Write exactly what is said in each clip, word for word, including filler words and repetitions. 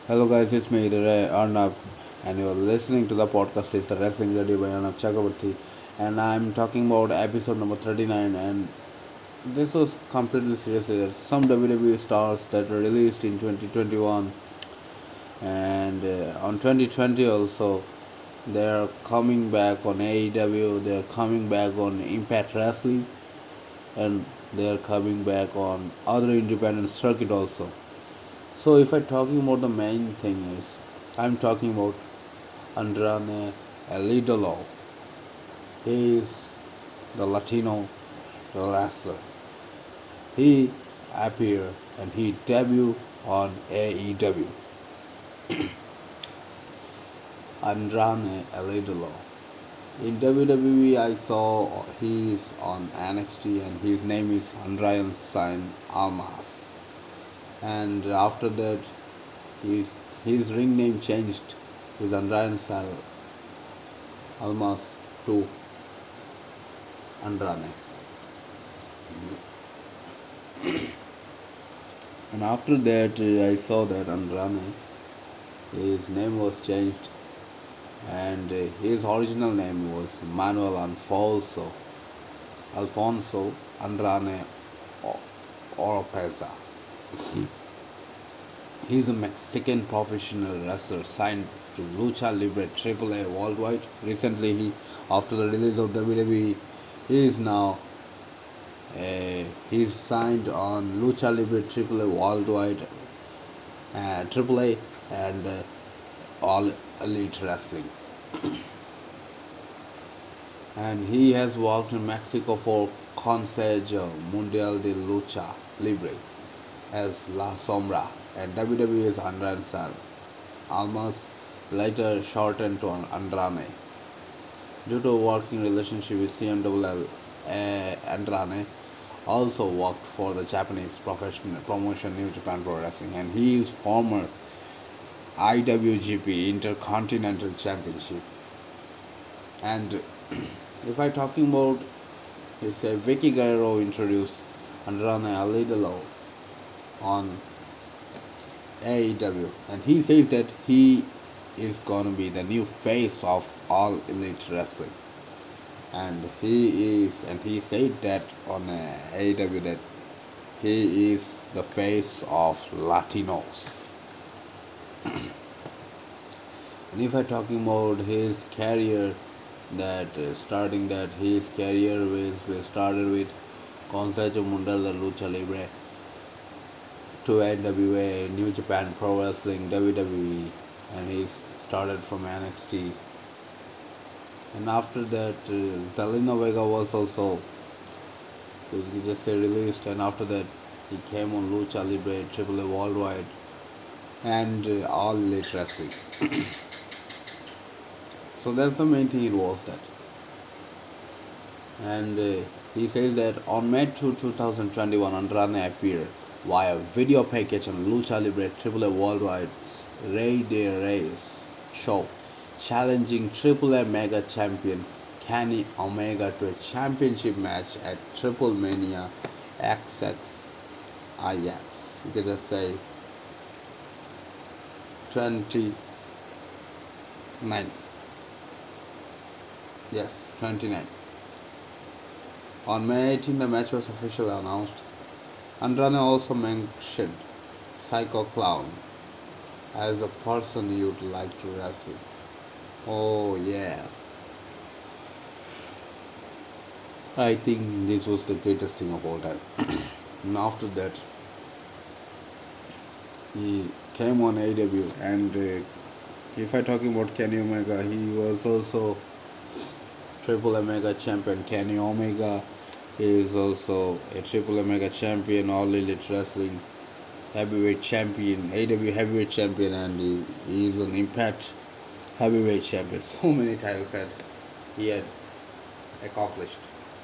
Hello guys, it's me, Ray Arnab, and you're listening to the podcast. It's the Wrestling Radio by Arnab Chakrabarti, and I'm talking about episode number thirty-nine. And this was completely serious. There's some W W E stars that were released in twenty twenty-one, and uh, on twenty twenty also they're coming back on A E W. They're coming back on Impact Wrestling, and they're coming back on other independent circuit also. So if I'm talking about the main thing is, I'm talking about Andrade Elidolo. He is the Latino wrestler. He appeared and he debuted on A E W. Andrade Elidolo. In W W E, I saw he is on N X T and his name is Andrade San Almas. And after that, his his ring name changed. His Andrade San Almas to Andrade. And after that, uh, I saw that Andrade, his name was changed, and uh, his original name was Manuel Alfonso Alfonso Andrade Oropeza. He is a Mexican professional wrestler signed to Lucha Libre Triple A worldwide. Recently, he, after the release of W W E, he is now uh, he's signed on Lucha Libre Triple A worldwide, uh, Triple A, and uh, All Elite Wrestling. And he has worked in Mexico for Consejo Mundial de Lucha Libre as La Sombra and W W E's Andrade San Almas, later shortened to Andrade. Due to a working relationship with C M L L, uh, Andrade also worked for the Japanese professional promotion New Japan Pro Wrestling, and he is former I W G P Intercontinental Championship. And if I talking about, it's a Vicky Guerrero introduced Andrade Alidalo on A E W, and he says that he is gonna be the new face of All Elite Wrestling, and he is, and he said that on uh, A E W that he is the face of Latinos. And if I talking about his career, that uh, starting that his career with, with started with Consejo Mundial de Lucha Libre to N W A, New Japan Pro Wrestling, W W E, and he started from N X T. And after that, uh, Zelina Vega was also, we can just say, released, and after that, he came on Lucha Libre, Triple A Worldwide, and uh, All Elite Wrestling. So that's the main thing, it was that. And uh, he says that on May second, twenty twenty-one, Andrade appeared via video package on Lucha Libre Triple A Worldwide's Rey de Reyes show, challenging Triple A Mega Champion Kenny Omega to a championship match at Triple Mania X X I X. You can just say twenty-nine. Yes, twenty-nine. On May eighteenth, the match was officially announced. Andrade also mentioned Psycho Clown as a person you'd like to wrestle. Oh, yeah. I think this was the greatest thing of all time. And after that, he came on A E W, and uh, if I talking about Kenny Omega, he was also Triple Omega champion. Kenny Omega is also a Triple Omega champion, All Elite Wrestling heavyweight champion, A E W heavyweight champion, and he, he is an Impact heavyweight champion. So many titles that he had accomplished.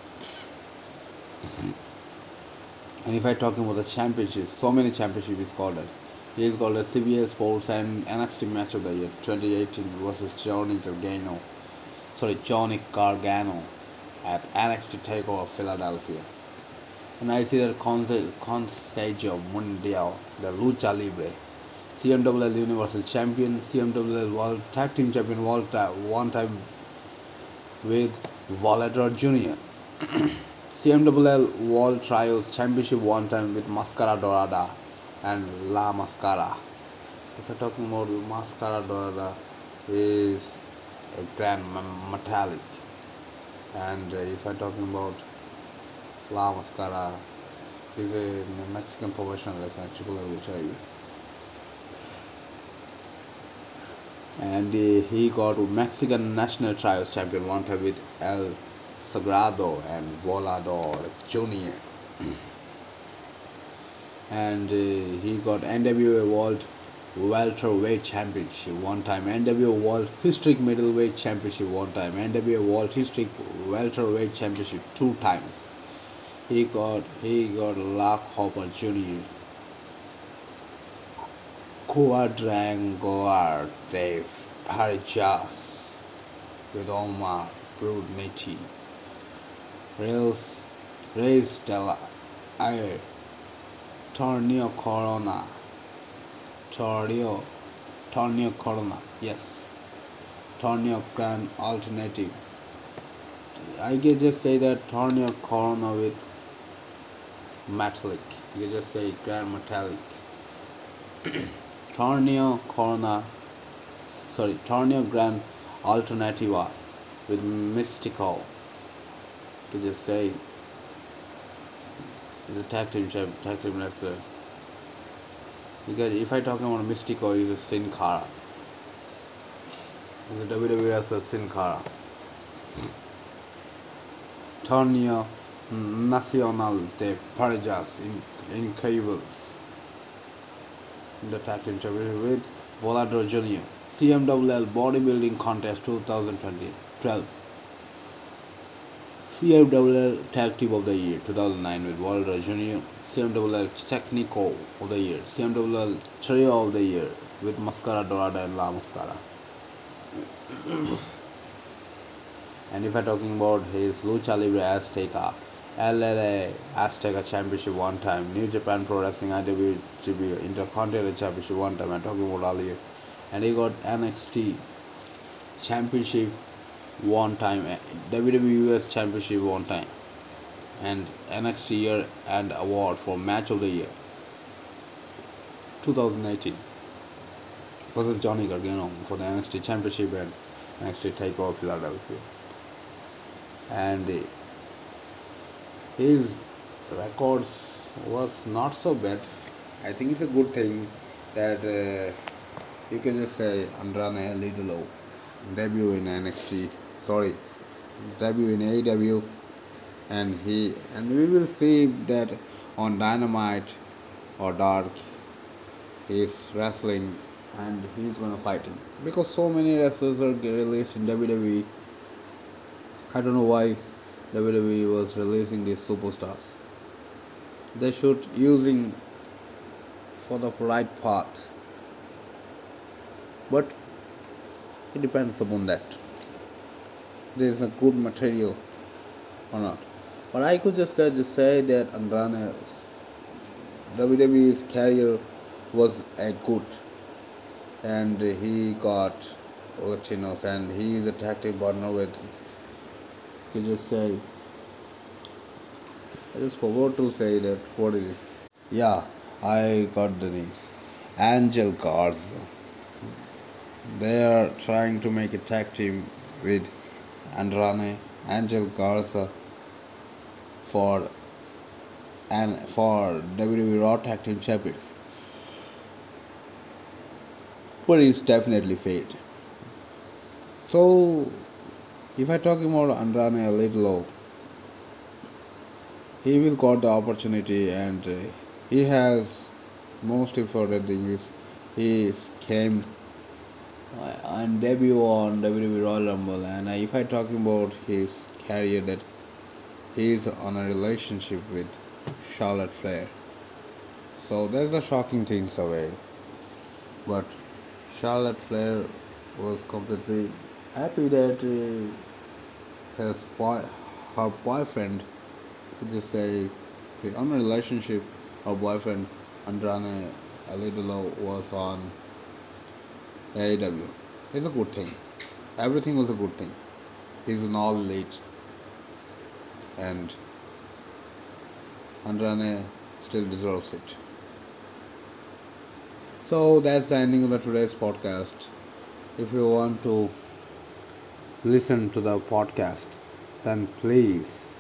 And if I talking about the championships, so many championships is called it. He is called a C B S Sports and N X T Match of the Year twenty eighteen versus Johnny Gargano. Sorry, Johnny Gargano at N X T Takeover Philadelphia. And I see that Consejo Mundial, the Lucha Libre, C M L L Universal Champion, C M L L World Tag Team Champion, World ta- one time with Volador Junior C M L L World Trios Championship one time with Mascara Dorada and La Mascara. If I'm talking about Mascara Dorada, is a Grand Metallic, and uh, if I'm talking about La Mascara, is a Mexican professional wrestler, Triple L H I V. And uh, he got Mexican national trios champion one time with El Sagrado and Volador Junior And uh, he got N W A World Welterweight Championship one time, N W A World Historic Middleweight Championship one time, N W A World Historic Welterweight Championship two times. He got he got La Hopper Junior Quadrangular de Parijas with Omar Brudniti, Reis Reis del Aire, Torneo Corona, Torneo, Torneo Corona, yes, Torneo Grand Alternative. I can just say that Torneo Corona with Metallic. You can just say Grand Metallic. Torneo Corona, sorry, Torneo Grand Alternativa with Mystico. You can just say he's a tag team champ, tag team wrestler. Because if I talk about Mystico, he's a Sin Cara. He's a W W E wrestler, Sin Cara. Torneo Nacional de Parijas Increíbles. The tag team championship with Volador Junior C M L L Bodybuilding Contest twenty twelve. C M L L Tag Team of the Year two thousand nine with Volador Junior C M L L Technico of the Year, C M L L Trio of the Year with Mascara Dorada and La Mascara. And if I'm talking about his Lucha Libre Azteca, L L A Azteca Championship one time, New Japan Pro Wrestling I W G P Intercontinental Championship one time, I'm talking about earlier. And he got N X T Championship one time, W W E U S Championship one time, and N X T Year and Award for Match of the Year twenty eighteen versus Johnny Gargano for the N X T Championship and N X T Takeover Philadelphia. And his records was not so bad. I think it's a good thing that uh, you can just say Andrade El Idolo debut in N X T, sorry, debut in A E W, and he and we will see that on Dynamite or Dark he's wrestling and he's gonna fight him, because so many wrestlers are released in W W E. I don't know why W W E was releasing these superstars. They should using for the right path, but it depends upon that there is a good material or not. But I could just say, just say that Andrade's W W E's career was a good, and he got Latinos, and he is a tag team partner with, you just say, I just forgot to say that what it is. Yeah, I got the names. Angel Garza. They are trying to make a tag team with Andrade, Angel Garza for and for W W E Raw Tag Team Champions. But it's definitely failed. So, if I talk about Andrade a little, he will got the opportunity, and uh, he has most important thing is he came and debut on W W E Royal Rumble. And if I talking about his career, that he is on a relationship with Charlotte Flair, so that's the shocking things away. But Charlotte Flair was completely happy that uh, his boy, her boyfriend, could just say on a relationship, her boyfriend Andrade Ali Dullo was on A E W. It's a good thing. Everything was a good thing. He's an all elite, and Andrade still deserves it. So that's the ending of the today's podcast. If you want to listen to the podcast, then please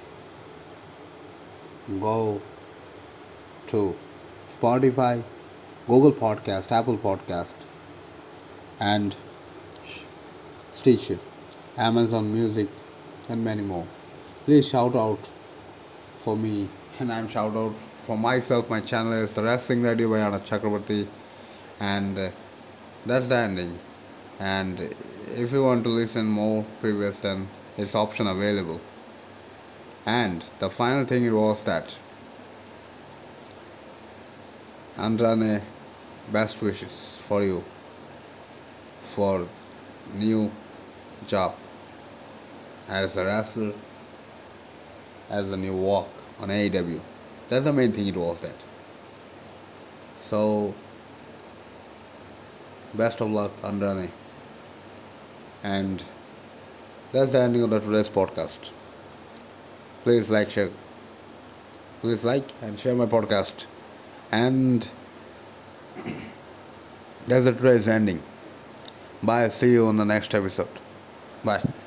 go to Spotify, Google Podcast, Apple Podcast, and Stitcher, Amazon Music, and many more. Please shout out for me, and I'm shout out for myself. My channel is the Wrestling Radio by Anna Chakrabarti, and uh, that's the ending. And if you want to listen more previous, then it's option available. And the final thing it was that Andrane, best wishes for you for new job as a wrestler, as a new walk on A E W. That's the main thing it was that. So best of luck, Andrane. And that's the ending of the today's podcast. Please like, share. Please like and share my podcast. And that's the today's ending. Bye. See you on the next episode. Bye.